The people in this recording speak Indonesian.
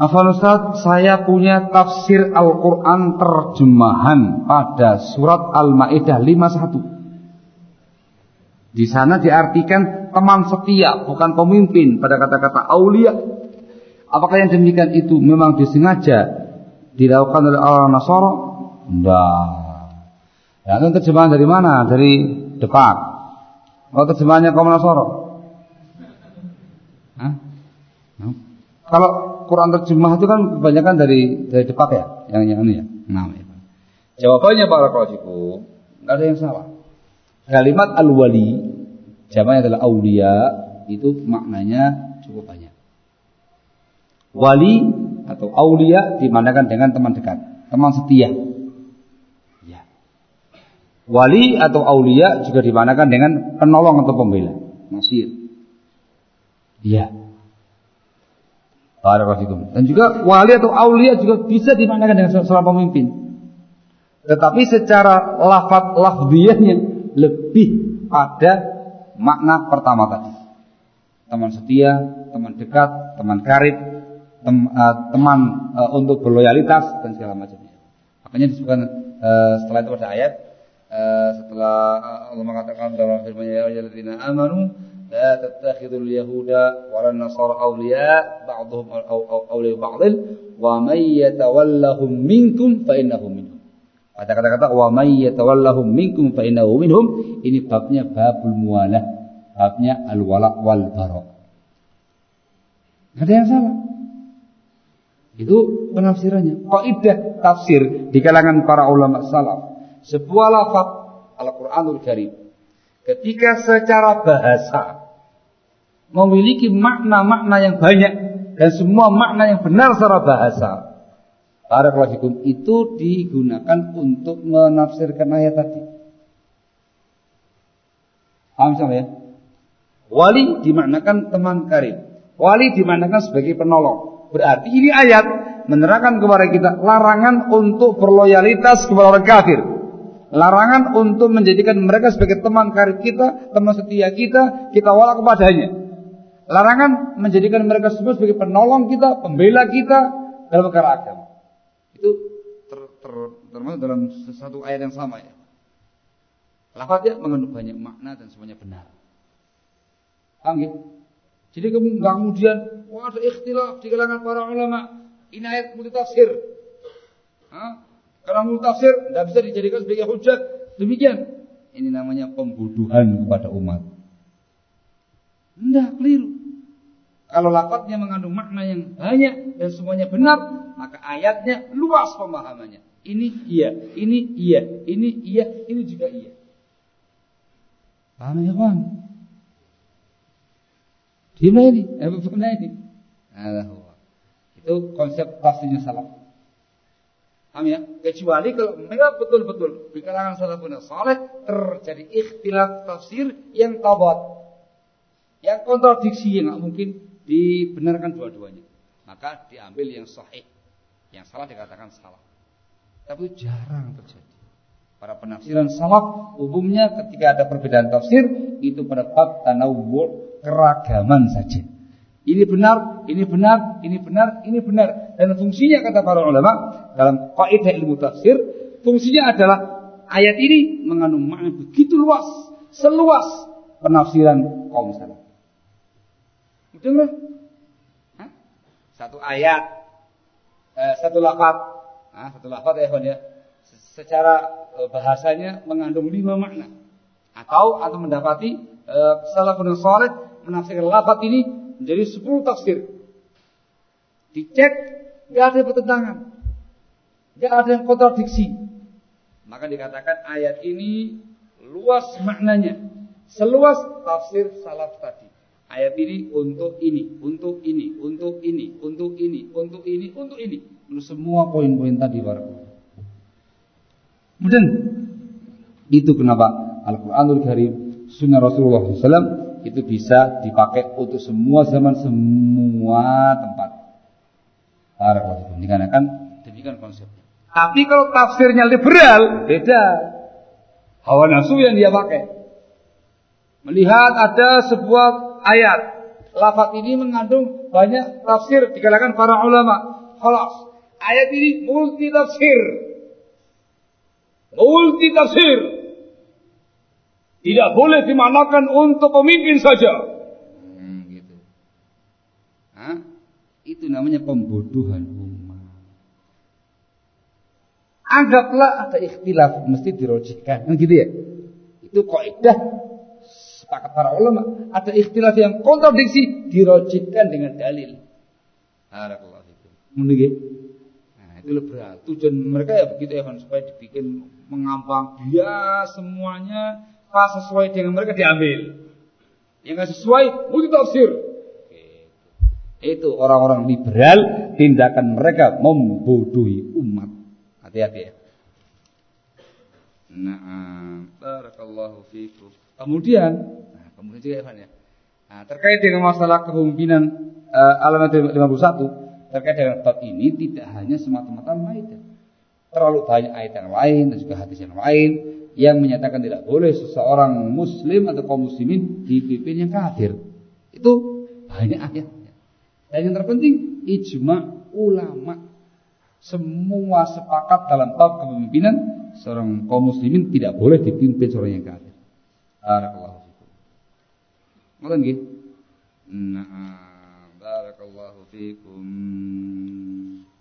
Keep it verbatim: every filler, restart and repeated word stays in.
Afwan Ustaz, saya punya tafsir Al-Quran terjemahan pada surat Al-Ma'idah lima puluh satu. Di sana diartikan teman setia, bukan pemimpin pada kata-kata aulia. Apakah yang demikian itu memang disengaja dilakukan oleh orang Nasara? Enggak. Ya, itu terjemahan dari mana? Dari Depak. Oh, terjemahannya kaum Nasara? Hah? No. Kalau Quran terjemah itu kan kebanyakan dari dari Depak ya, yang yang ini ya. Nah, ya. Jawabannya para kajiku, enggak ada yang salah. Kalimat al-wali, jamaknya adalah aulia, itu maknanya cukup banyak. Wali atau aulia dimanakan dengan teman dekat, teman setia. Ya. Wali atau aulia juga dimanakan dengan penolong atau pembela, nasir. Ya. Barakallahu. Dan juga wali atau aulia juga bisa dimanakan dengan seorang pemimpin. Tetapi secara lafaz lafziyahnya lebih pada makna pertama tadi. Teman setia, teman dekat, teman karib, tem, uh, teman uh, untuk berloyalitas dan segala macamnya. Makanya disebutkan uh, setelah itu ada ayat uh, setelah uh, Allah mengatakan dalam firman-Nya ya ayyuhalladzina amanu la tattakhidul yahuda wal nasara awliya ba'dhum awliya ba'dhin wa may yatawallahum minkum fa innahum minhum. Pada kata-kata wa may yatawallahum minkum fa innahu minhum, ini babnya babul muwalah, babnya al-wala wal bara. Enggak ada yang salah. Itu penafsirannya. Kaidah tafsir di kalangan para ulama salaf, sebuah lafaz Al-Qur'anul Karim ketika secara bahasa memiliki makna-makna yang banyak dan semua makna yang benar secara bahasa, barakallahu itu digunakan untuk menafsirkan ayat tadi. Paham sama ya? Wali dimaknakan teman karib. Wali dimaknakan sebagai penolong. Berarti ini ayat menerangkan kepada kita larangan untuk berloyalitas kepada orang kafir. Larangan untuk menjadikan mereka sebagai teman karib kita, teman setia kita, kita wala kepadanya. Larangan menjadikan mereka semua sebagai penolong kita, pembela kita dalam perkara agama. Itu ter, ter, termasuk dalam satu ayat yang sama ya. Lafaznya mengandung banyak makna dan semuanya benar. Paham ya? Jadi kamu nggak kemudian wah ada ikhtilaf di kalangan para ulama. Ini ayat multitafsir. Hah? Karena multitafsir tidak bisa dijadikan sebagai hujjah. Demikian. Ini namanya pembodohan kepada umat. Tidak, keliru. Kalau lafaznya mengandung makna yang banyak dan semuanya benar, maka ayatnya luas pemahamannya. Ini iya, ini iya, ini iya, ini juga iya. Paham ya, Bang? Gimana ini? Apa gimana ini? Allah. Itu konsep tafsirnya salaf. Paham ya? Kecuali kalau mereka betul-betul di kalangan salafun saleh terjadi ikhtilaf tafsir yang tabat, yang kontradiksi, yang nggak mungkin dibenarkan dua-duanya, maka diambil yang sahih, yang salah dikatakan salah. Tapi jarang terjadi. Para penafsiran salaf umumnya ketika ada perbedaan tafsir itu pada bab tanawwu', keragaman saja. Ini benar, ini benar, ini benar, ini benar. Dan fungsinya kata para ulama dalam kaidah ilmu tafsir, fungsinya adalah ayat ini mengandung makna begitu luas, seluas penafsiran kaum salaf. Betul kan? Satu ayat, eh, satu lafaz, nah, satu lafaz ya, ya, secara eh, bahasanya mengandung lima makna. Atau atau mendapati eh, salafun saleh menafsirkan lafaz ini menjadi sepuluh tafsir. Dicek, nggak ada pertentangan, nggak ada yang kontradiksi. Maka dikatakan ayat ini luas maknanya, seluas tafsir salaf tadi. Ayat ini untuk ini, untuk ini, untuk ini, untuk ini, untuk ini, untuk ini. Untuk semua poin-poin tadi barakallahu. Kemudian itu kenapa Al-Qur'anul Karim, Sunnah Rasulullah shallallahu alaihi wasallam itu bisa dipakai untuk semua zaman, semua tempat. Barakallahu. Dikarenakan demikian konsepnya. Tapi kalau tafsirnya liberal, beda. Hawa nafsu yang dia pakai. Melihat ada sebuah ayat lafaz ini mengandung banyak tafsir di kalangan para ulama. Khalas. Ayat ini multi tafsir. Multi tafsir. Tidak boleh dimanakan untuk pemimpin saja. Hmm, gitu. Hah? Itu namanya pembodohan umat. Anggaplah ada ikhtilaf, mesti dirojihkan. Kan gitu ya? Itu kaidah sepakat para ulama. Ada ikhtilaf yang kontradiksi, dirojihkan dengan dalil. Barakallahu fikum. Mungkin. Nah, itu berat. Tujuan mereka ya begitu ya, supaya dibikin mengampang. Dia semuanya pas sesuai dengan mereka diambil. Yang nggak sesuai, multi tafsir. Itu orang-orang liberal, tindakan mereka membodohi umat. Hati-hati ya. Nah, barakallahu fikum. Kemudian, nah, kemudian juga Evan ya. Nah, terkait dengan masalah kepemimpinan uh, alamat lima puluh satu, terkait dengan bab ini tidak hanya semata-mata Maidah. Terlalu banyak ayat yang lain dan juga hadis yang lain yang menyatakan tidak boleh seseorang muslim atau kaum muslimin dipimpin yang kafir. Itu banyak ayatnya. Dan yang terpenting ijma ulama. Semua sepakat dalam bab kepemimpinan seorang kaum muslimin tidak boleh dipimpin seorang yang kafir. Barakallahu fikum. Ngoten nggih? Nah, barakallahu fikum.